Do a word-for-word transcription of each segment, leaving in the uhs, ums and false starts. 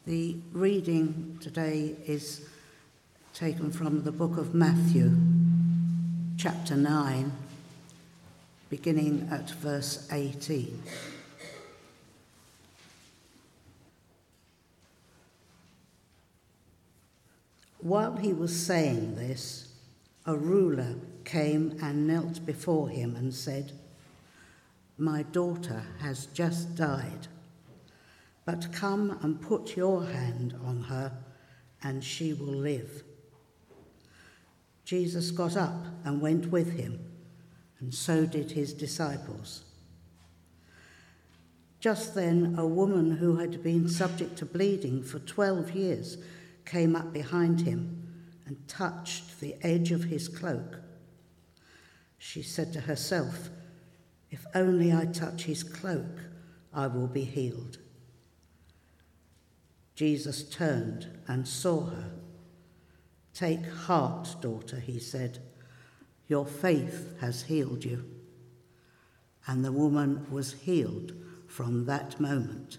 The reading today is taken from the book of Matthew, chapter nine, beginning at verse eighteen. While he was saying this, a ruler came and knelt before him and said, "My daughter has just died, but come and put your hand on her, and she will live." Jesus got up and went with him, and so did his disciples. Just then, a woman who had been subject to bleeding for twelve years came up behind him and touched the edge of his cloak. She said to herself, "If only I touch his cloak, I will be healed." Jesus turned and saw her. "Take heart, daughter," he said. "Your faith has healed you." And the woman was healed from that moment.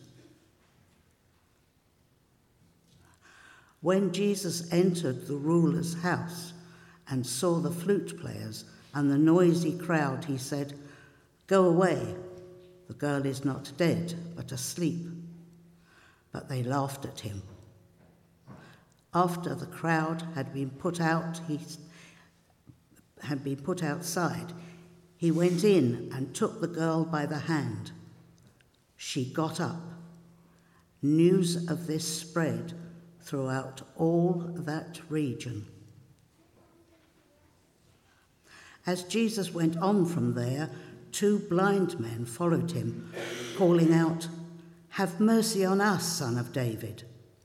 When Jesus entered the ruler's house and saw the flute players and the noisy crowd, he said, "Go away, the girl is not dead, but asleep." But they laughed at him. After the crowd had been put out, he had been put outside, he went in and took the girl by the hand. She got up. News of this spread throughout all that region. As Jesus went on from there, two blind men followed him, calling out, "Have mercy on us, Son of David."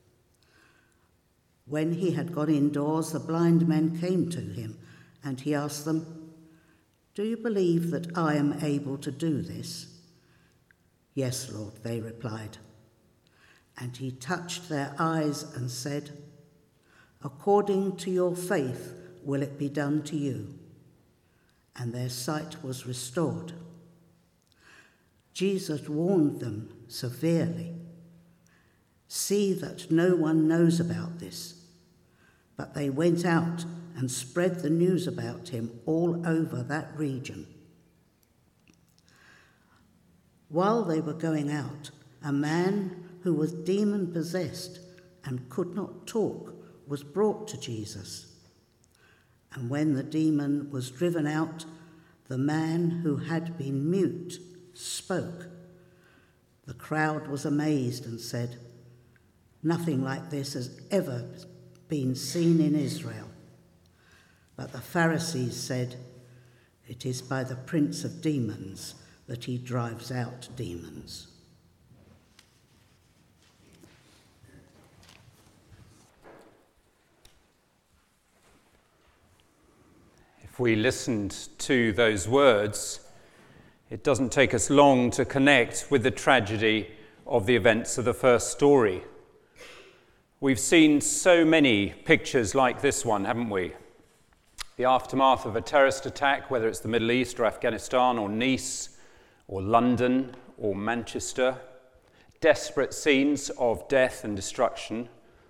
When he had gone indoors, the blind men came to him, and he asked them, "Do you believe that I am able to do this?" "Yes, Lord," they replied. And he touched their eyes and said, "According to your faith will it be done to you." And their sight was restored. Jesus warned them severely, "See that no one knows about this." But they went out and spread the news about him all over that region. While they were going out, a man who was demon-possessed and could not talk was brought to Jesus. And when the demon was driven out, the man who had been mute spoke. The crowd was amazed and said, "Nothing like this has ever been seen in Israel." But the Pharisees said, "It is by the prince of demons that he drives out demons." If we listened to those words, it doesn't take us long to connect with the tragedy of the events of the first story. We've seen so many pictures like this one, haven't we? The aftermath of a terrorist attack, whether it's the Middle East or Afghanistan or Nice or London or Manchester. Desperate scenes of death and destruction.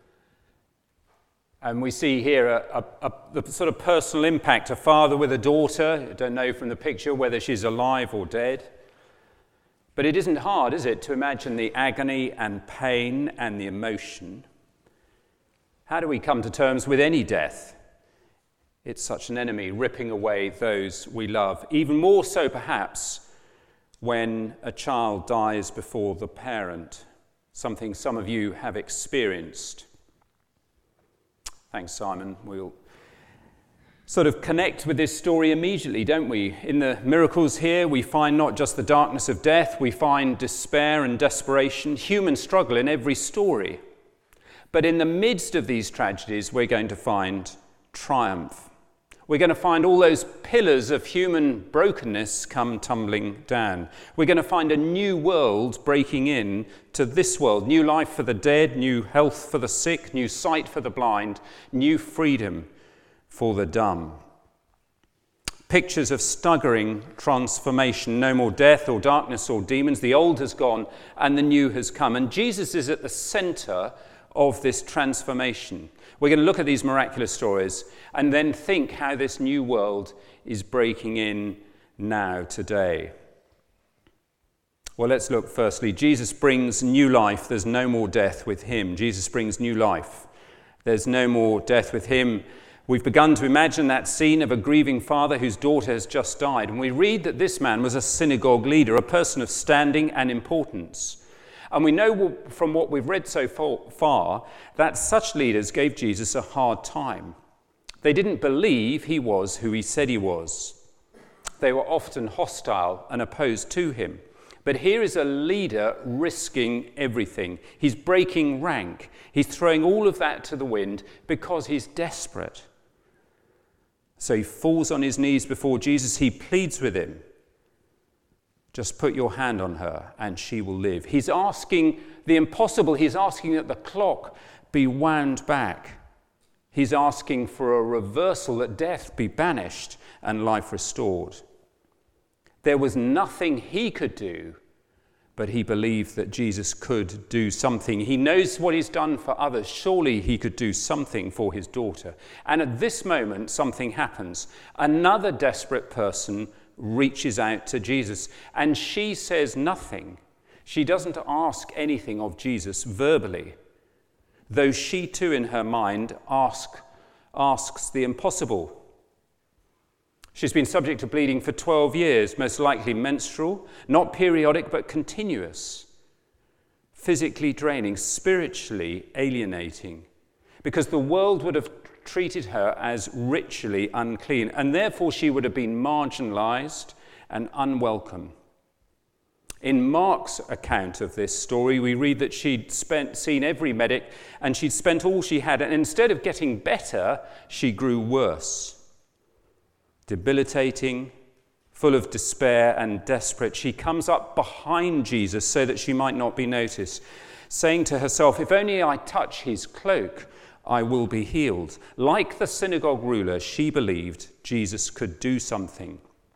And we see here a, a, a, the sort of personal impact. A father with a daughter. I don't know from the picture whether she's alive or dead. But it isn't hard, is it, to imagine the agony and pain and the emotion. How do we come to terms with any death? It's such an enemy ripping away those we love. Even more so, perhaps, when a child dies before the parent. Something some of you have experienced. Thanks, Simon. We'll sort of connect with this story immediately, don't we? In the miracles here, we find not just the darkness of death, we find despair and desperation, human struggle in every story. But in the midst of these tragedies, we're going to find triumph. We're going to find all those pillars of human brokenness come tumbling down. We're going to find a new world breaking in to this world. New life for the dead, new health for the sick, new sight for the blind, new freedom for the dumb. Pictures of staggering transformation. No more death or darkness or demons. The old has gone and the new has come. And Jesus is at the centre of this transformation. We're going to look at these miraculous stories and then think how this new world is breaking in now, today. Well, let's look firstly. Jesus brings new life. There's no more death with him. Jesus brings new life. There's no more death with him. We've begun to imagine that scene of a grieving father whose daughter has just died. And we read that this man was a synagogue leader, a person of standing and importance. And we know from what we've read so far that such leaders gave Jesus a hard time. They didn't believe he was who he said he was. They were often hostile and opposed to him. But here is a leader risking everything. He's breaking rank. He's throwing all of that to the wind because he's desperate. So he falls on his knees before Jesus. He pleads with him. Just put your hand on her and she will live. He's asking the impossible. He's asking that the clock be wound back. He's asking for a reversal, that death be banished and life restored. There was nothing he could do, but he believed that Jesus could do something. He knows what he's done for others. Surely he could do something for his daughter. And at this moment, something happens. Another desperate person reaches out to Jesus, and she says nothing. She doesn't ask anything of Jesus verbally, though she too in her mind ask, asks the impossible. She's been subject to bleeding for twelve years, most likely menstrual, not periodic but continuous, physically draining, spiritually alienating, because the world would have treated her as ritually unclean, and therefore she would have been marginalized and unwelcome. In Mark's account of this story, we read that she'd spent, seen every medic and she'd spent all she had, and instead of getting better, she grew worse. Debilitating, full of despair and desperate, she comes up behind Jesus so that she might not be noticed, saying to herself, if only I touch his cloak, I will be healed. Like the synagogue ruler, she believed Jesus could do something.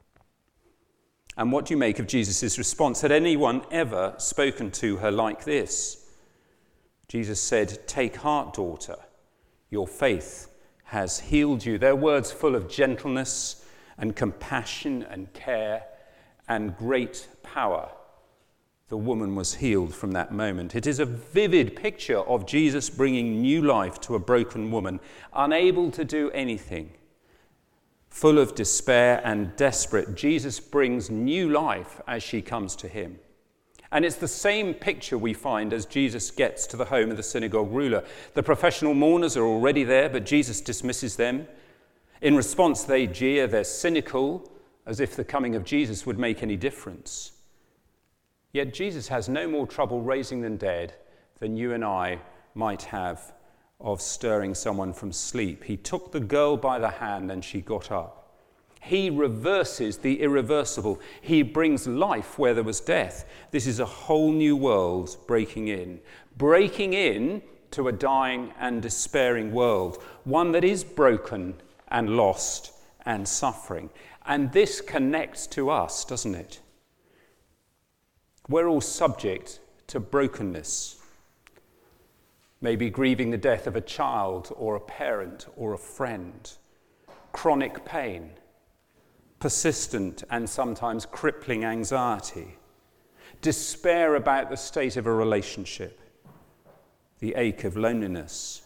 And what do you make of Jesus' response? Had anyone ever spoken to her like this? Jesus said, take heart, daughter, your faith has healed you. They're words full of gentleness and compassion and care and great power. The woman was healed from that moment. It is a vivid picture of Jesus bringing new life to a broken woman, unable to do anything. Full of despair and desperate, Jesus brings new life as she comes to him. And it's the same picture we find as Jesus gets to the home of the synagogue ruler. The professional mourners are already there, but Jesus dismisses them. In response, they jeer, they're cynical, as if the coming of Jesus would make any difference. Yet Jesus has no more trouble raising the dead than you and I might have of stirring someone from sleep. He took the girl by the hand and she got up. He reverses the irreversible. He brings life where there was death. This is a whole new world breaking in. Breaking in to a dying and despairing world. One that is broken and lost and suffering. And this connects to us, doesn't it? We're all subject to brokenness. Maybe grieving the death of a child or a parent or a friend. Chronic pain. Persistent and sometimes crippling anxiety, despair about the state of a relationship, the ache of loneliness.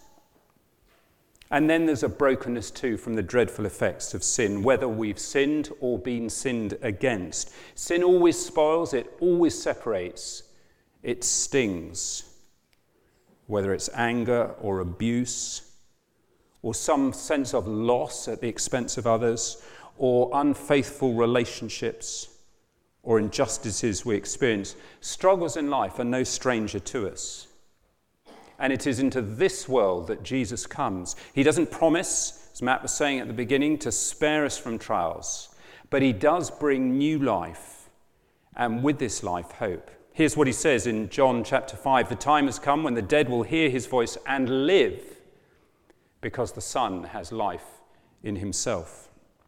And then there's a brokenness too from the dreadful effects of sin, whether we've sinned or been sinned against. Sin always spoils, it always separates, it stings, whether it's anger or abuse, or some sense of loss at the expense of others, or unfaithful relationships, or injustices we experience. Struggles in life are no stranger to us. And it is into this world that Jesus comes. He doesn't promise, as Matt was saying at the beginning, to spare us from trials, but he does bring new life, and with this life, hope. Here's what he says in John chapter five, the time has come when the dead will hear his voice and live, because the Son has life in himself.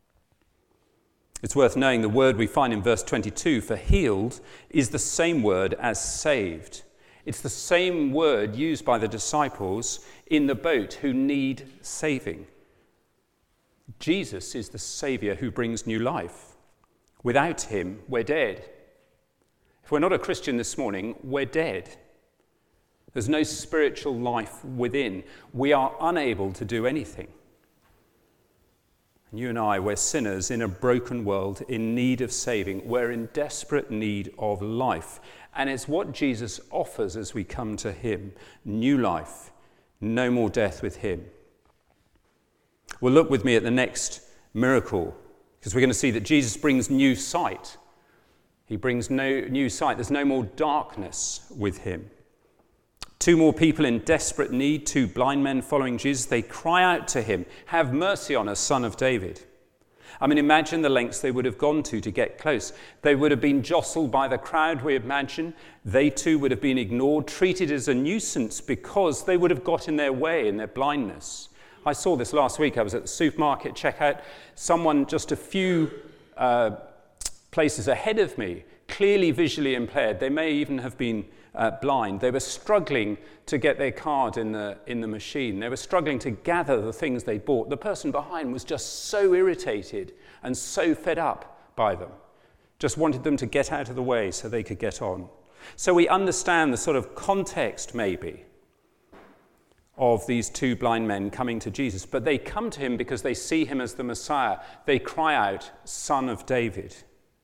It's worth knowing the word we find in verse twenty-two for healed is the same word as saved. It's the same word used by the disciples in the boat who need saving. Jesus is the Saviour who brings new life. Without him, we're dead. If we're not a Christian this morning, we're dead. There's no spiritual life within. We are unable to do anything. And you and I, we're sinners in a broken world in need of saving. We're in desperate need of life. And it's what Jesus offers as we come to him. New life. No more death with him. Well, look with me at the next miracle, because we're going to see that Jesus brings new sight. He brings no new sight. There's no more darkness with him. Two more people in desperate need, two blind men following Jesus. They cry out to him, "Have mercy on us, Son of David." I mean, imagine the lengths they would have gone to to get close. They would have been jostled by the crowd, we imagine. They too would have been ignored, treated as a nuisance because they would have got in their way in their blindness. I saw this last week. I was at the supermarket checkout. Someone just a few uh, places ahead of me, clearly visually impaired. They may even have been uh, blind. They were struggling to get their card in the in the machine. They were struggling to gather the things they bought. The person behind was just so irritated and so fed up by them. Just wanted them to get out of the way so they could get on. So we understand the sort of context, maybe, of these two blind men coming to Jesus. But they come to him because they see him as the Messiah. They cry out, "Son of David."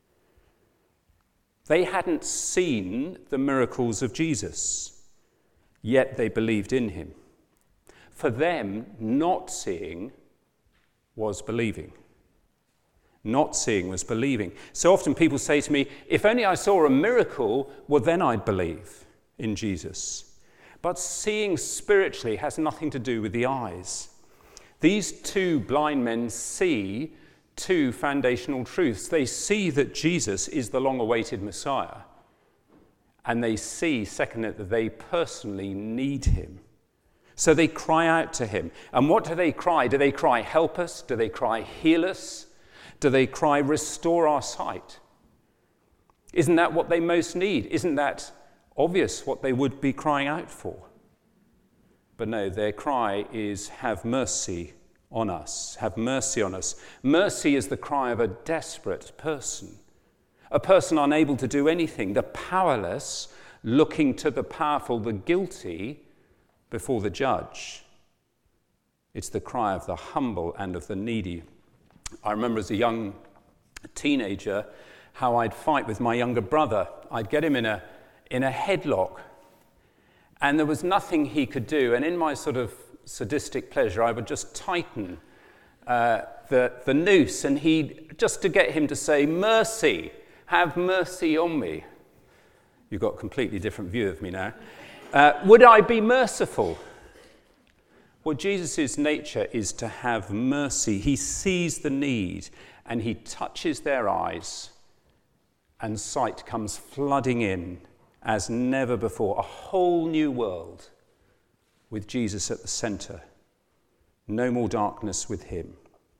They hadn't seen the miracles of Jesus, yet they believed in him. For them, not seeing was believing. Not seeing was believing. So often people say to me, if only I saw a miracle, well, then I'd believe in Jesus. But seeing spiritually has nothing to do with the eyes. These two blind men see two foundational truths. They see that Jesus is the long-awaited Messiah. And they see, secondly, that they personally need him. So they cry out to him. And what do they cry? Do they cry, "Help us"? Do they cry, "Heal us"? Do they cry, "Restore our sight"? Isn't that what they most need? Isn't that obvious what they would be crying out for? But no, their cry is, "Have mercy on us. Have mercy on us." Mercy is the cry of a desperate person, a person unable to do anything, the powerless looking to the powerful, the guilty, before the judge. It's the cry of the humble and of the needy. I remember as a young teenager how I'd fight with my younger brother. I'd get him in a in a headlock, and there was nothing he could do. And in my sort of sadistic pleasure, I would just tighten uh, the, the noose, and he just to get him to say, "Mercy, have mercy on me." You've got a completely different view of me now. Uh, would I be merciful? Well, Jesus' nature is to have mercy. He sees the need, and he touches their eyes, and sight comes flooding in as never before. A whole new world with Jesus at the center. No more darkness with him.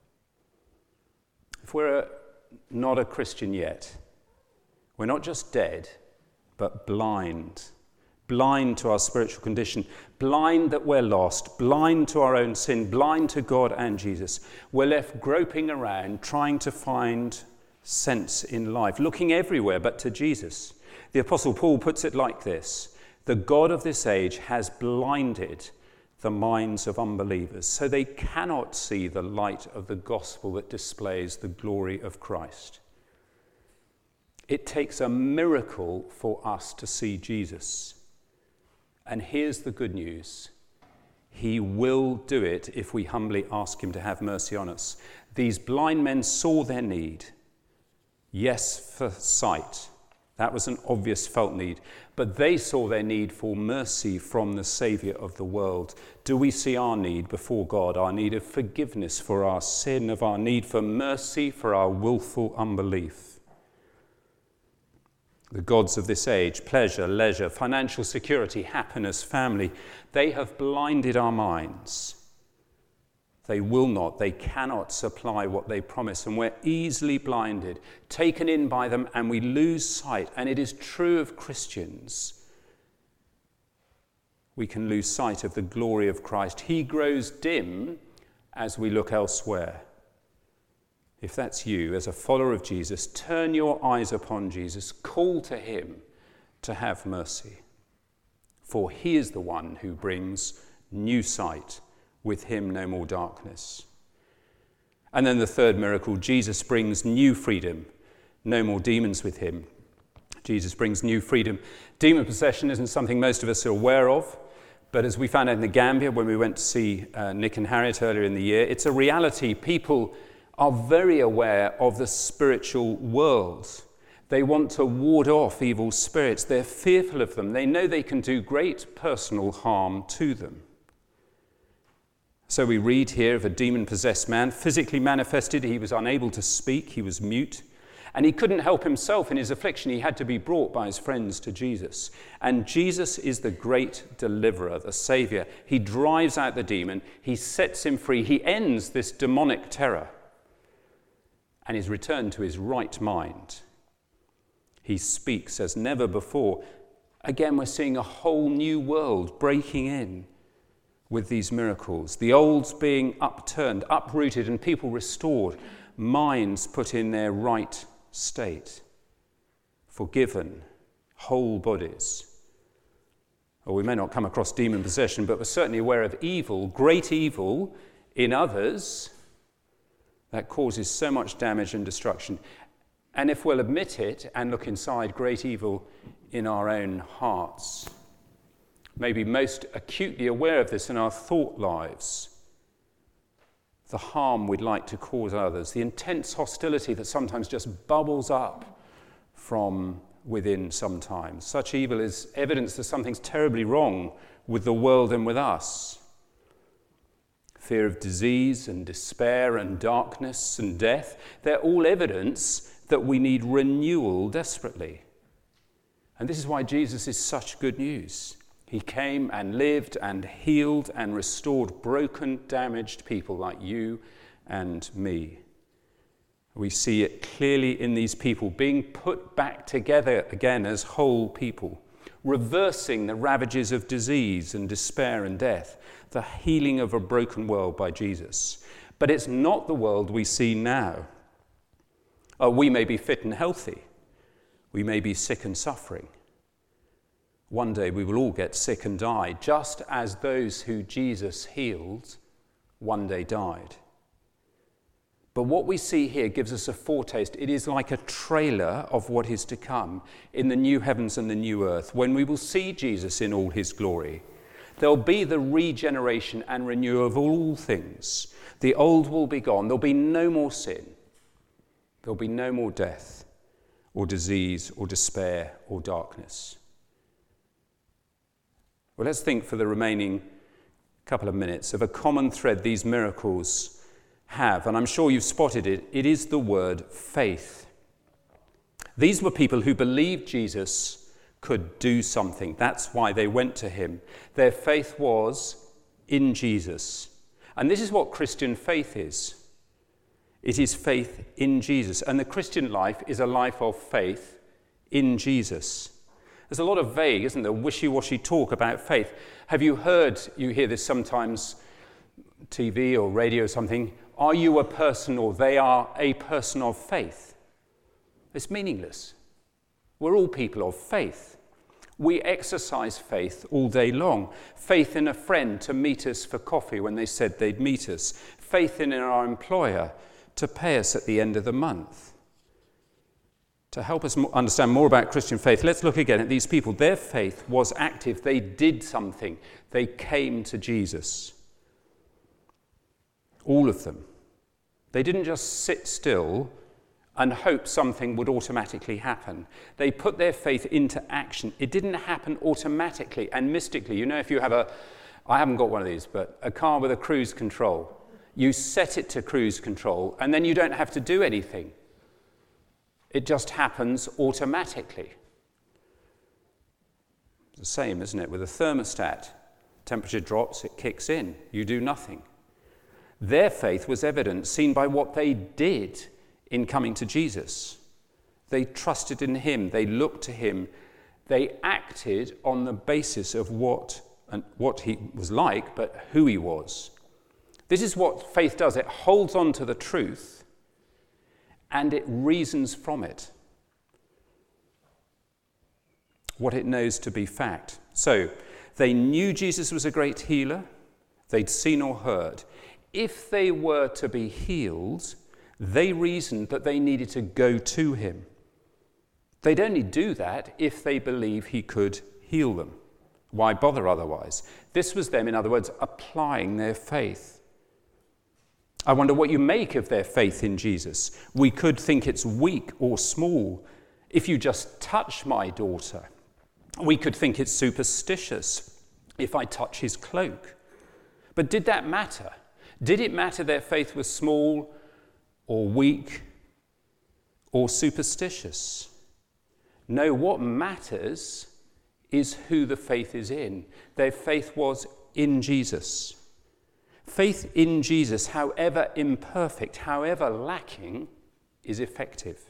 If we're a, not a Christian yet, we're not just dead, but blind. Blind to our spiritual condition. Blind that we're lost. Blind to our own sin. Blind to God and Jesus. We're left groping around, trying to find sense in life, looking everywhere but to Jesus. The Apostle Paul puts it like this: "The God of this age has blinded the minds of unbelievers, so they cannot see the light of the gospel that displays the glory of Christ." It takes a miracle for us to see Jesus. And here's the good news. He will do it if we humbly ask him to have mercy on us. These blind men saw their need. Yes, for sight. That was an obvious felt need. But they saw their need for mercy from the Saviour of the world. Do we see our need before God? Our need of forgiveness for our sin, of our need for mercy for our willful unbelief? The gods of this age, pleasure, leisure, financial security, happiness, family, they have blinded our minds. They will not, they cannot supply what they promise, and we're easily blinded, taken in by them, and we lose sight. And it is true of Christians. we can lose sight of the glory of Christ. He grows dim as we look elsewhere. If that's you, as a follower of Jesus, turn your eyes upon Jesus, call to him to have mercy. For he is the one who brings new sight. With him no more darkness. And then the third miracle, Jesus brings new freedom. No more demons with him. Jesus brings new freedom. Demon possession isn't something most of us are aware of, but as we found out in the Gambia when we went to see uh, Nick and Harriet earlier in the year, it's a reality. People are very aware of the spiritual world. They want to ward off evil spirits. They're fearful of them. They know they can do great personal harm to them. So we read here of a demon-possessed man, physically manifested. He was unable to speak. He was mute. And he couldn't help himself in his affliction. He had to be brought by his friends to Jesus. And Jesus is the great deliverer, the Saviour. He drives out the demon. He sets him free. He ends this demonic terror. And he's returned to his right mind. He speaks as never before. Again, we're seeing a whole new world breaking in with these miracles. The old's being upturned, uprooted, and people restored. Minds put in their right state. Forgiven. Whole bodies. Well, we may not come across demon possession, but we're certainly aware of evil, great evil in others that causes so much damage and destruction. And if we'll admit it and look inside, great evil in our own hearts. Maybe most acutely aware of this in our thought lives. The harm we'd like to cause others, the intense hostility that sometimes just bubbles up from within sometimes. Such evil is evidence that something's terribly wrong with the world and with us. Fear of disease and despair and darkness and death, they're all evidence that we need renewal desperately. And this is why Jesus is such good news. He came and lived and healed and restored broken, damaged people like you and me. We see it clearly in these people being put back together again as whole people, reversing the ravages of disease and despair and death, the healing of a broken world by Jesus. But it's not the world we see now. Uh, we may be fit and healthy. We may be sick and suffering. One day we will all get sick and die, just as those who Jesus healed one day died. But what we see here gives us a foretaste. It is like a trailer of what is to come in the new heavens and the new earth, when we will see Jesus in all his glory. There'll be the regeneration and renewal of all things. The old will be gone. There'll be no more sin. There'll be no more death or disease or despair or darkness. Well, let's think for the remaining couple of minutes of a common thread these miracles have, and I'm sure you've spotted it. It is the word faith. These were people who believed Jesus could do something. That's why they went to him. Their faith was in Jesus. And this is what Christian faith is. It is faith in Jesus. And the Christian life is a life of faith in Jesus. There's a lot of vague, isn't there, wishy-washy talk about faith. Have you heard, you hear this sometimes, T V or radio or something, are you a person or they are a person of faith? It's meaningless. We're all people of faith. We exercise faith all day long. Faith in a friend to meet us for coffee when they said they'd meet us. Faith in our employer to pay us at the end of the month. To help us understand more about Christian faith, let's look again at these people. Their faith was active. They did something. They came to Jesus. All of them. They didn't just sit still and hope something would automatically happen. They put their faith into action. It didn't happen automatically and mystically. You know, if you have a, I haven't got one of these, but a car with a cruise control, you set it to cruise control and then you don't have to do anything. It just happens automatically. It's the same, isn't it, with a thermostat. Temperature drops, it kicks in. You do nothing. Their faith was evident, seen by what they did in coming to Jesus. They trusted in him. They looked to him. They acted on the basis of what and what he was like, but who he was. This is what faith does. It holds on to the truth and it reasons from it what it knows to be fact. So they knew Jesus was a great healer. They'd seen or heard. If they were to be healed, they reasoned that they needed to go to him. They'd only do that if they believe he could heal them. Why bother otherwise? This was them, in other words, applying their faith. I wonder what you make of their faith in Jesus. We could think it's weak or small. If you just touch my daughter, we could think it's superstitious if I touch his cloak. But did that matter? Did it matter their faith was small or weak or superstitious? No, what matters is who the faith is in. Their faith was in Jesus. Faith in Jesus, however imperfect, however lacking, is effective.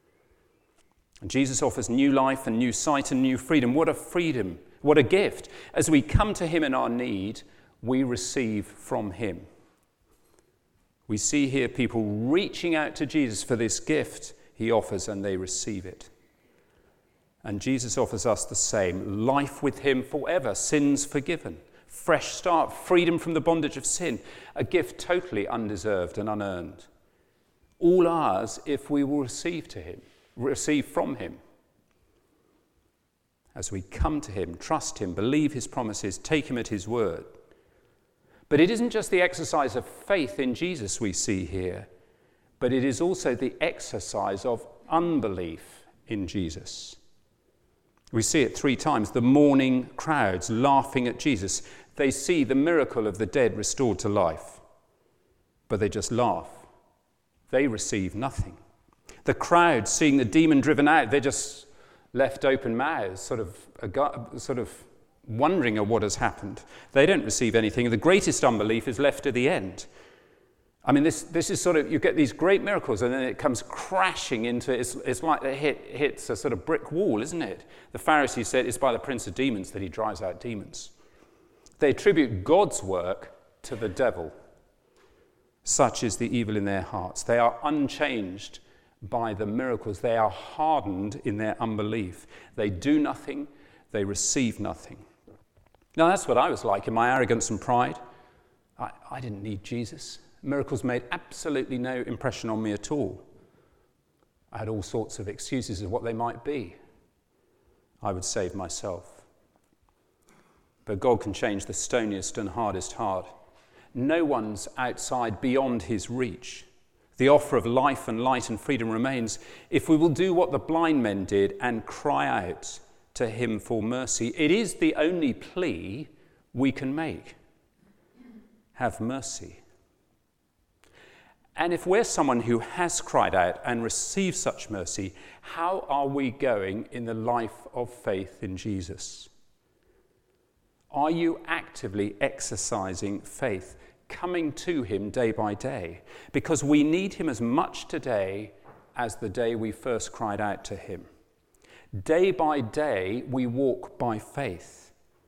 And Jesus offers new life and new sight and new freedom. What a freedom, what a gift. As we come to him in our need, we receive from him. We see here people reaching out to Jesus for this gift he offers, and they receive it. And Jesus offers us the same, life with him forever, sins forgiven, fresh start, freedom from the bondage of sin, a gift totally undeserved and unearned. All ours if we will receive to him, receive from him. As we come to him, trust him, believe his promises, take him at his word. But it isn't just the exercise of faith in Jesus we see here, but it is also the exercise of unbelief in Jesus. We see it three times. The mourning crowds laughing at Jesus. They see the miracle of the dead restored to life, but they just laugh. They receive nothing. The crowd seeing the demon driven out, they're just left open mouths, sort of, sort of wondering at what has happened. They don't receive anything. The greatest unbelief is left at the end. I mean, this this is sort of, you get these great miracles and then it comes crashing into, it's, it's like it hit, hits a sort of brick wall, isn't it? The Pharisees said it's by the prince of demons that he drives out demons. They attribute God's work to the devil. Such is the evil in their hearts. They are unchanged by the miracles. They are hardened in their unbelief. They do nothing. They receive nothing. Now, that's what I was like in my arrogance and pride. I, I didn't need Jesus. Miracles made absolutely no impression on me at all. I had all sorts of excuses of what they might be. I would save myself. But God can change the stoniest and hardest heart. No one's outside beyond his reach. The offer of life and light and freedom remains if we will do what the blind men did and cry out to him for mercy. It is the only plea we can make. Have mercy. And if we're someone who has cried out and received such mercy, how are we going in the life of faith in Jesus? Are you actively exercising faith, coming to him day by day? Because we need him as much today as the day we first cried out to him. Day by day, we walk by faith.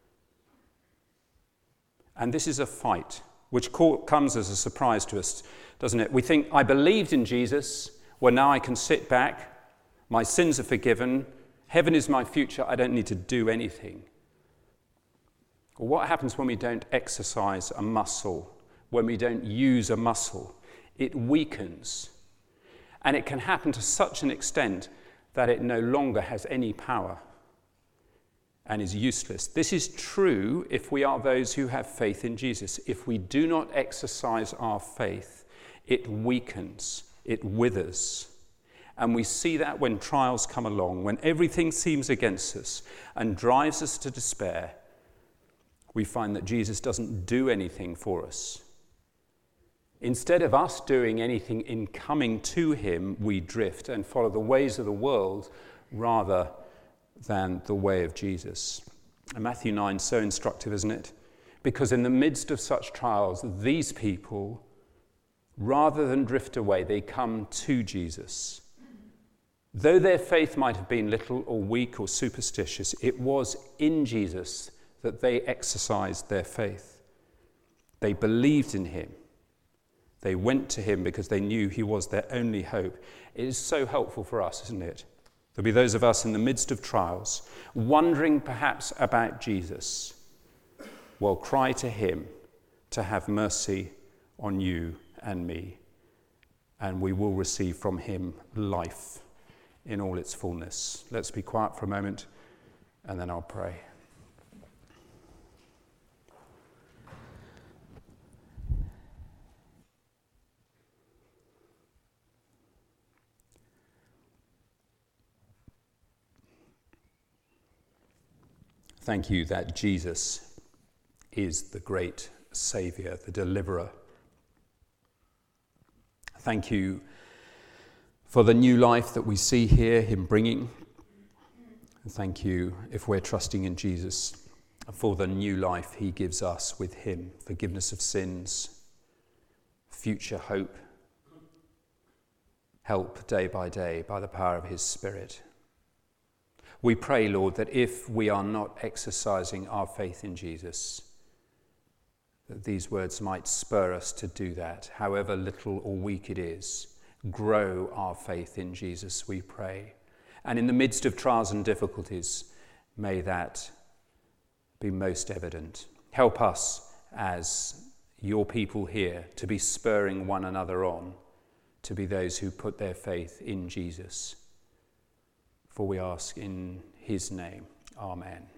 And this is a fight, which comes as a surprise to us, doesn't it? We think, I believed in Jesus, well, now I can sit back, my sins are forgiven, heaven is my future, I don't need to do anything. Well, what happens when we don't exercise a muscle, when we don't use a muscle? It weakens. And it can happen to such an extent that it no longer has any power and is useless. This is true if we are those who have faith in Jesus. If we do not exercise our faith, it weakens, it withers. And we see that when trials come along, when everything seems against us and drives us to despair, we find that Jesus doesn't do anything for us. Instead of us doing anything in coming to him, we drift and follow the ways of the world rather than the way of Jesus. And Matthew nine is so instructive, isn't it? Because in the midst of such trials, these people, rather than drift away, they come to Jesus. Though their faith might have been little or weak or superstitious, it was in Jesus that they exercised their faith. They believed in him. They went to him because they knew he was their only hope. It is so helpful for us, isn't it? There'll be those of us in the midst of trials, wondering perhaps about Jesus. Well, cry to him to have mercy on you and me, and we will receive from him life in all its fullness. Let's be quiet for a moment, and then I'll pray. Thank you that Jesus is the great Saviour, the deliverer. Thank you for the new life that we see here, him bringing. And thank you, if we're trusting in Jesus, for the new life he gives us with him, forgiveness of sins, future hope, help day by day by the power of his Spirit. We pray, Lord, that if we are not exercising our faith in Jesus, that these words might spur us to do that, however little or weak it is. Grow our faith in Jesus, we pray. And in the midst of trials and difficulties, may that be most evident. Help us as your people here to be spurring one another on, to be those who put their faith in Jesus. For we ask in his name. Amen.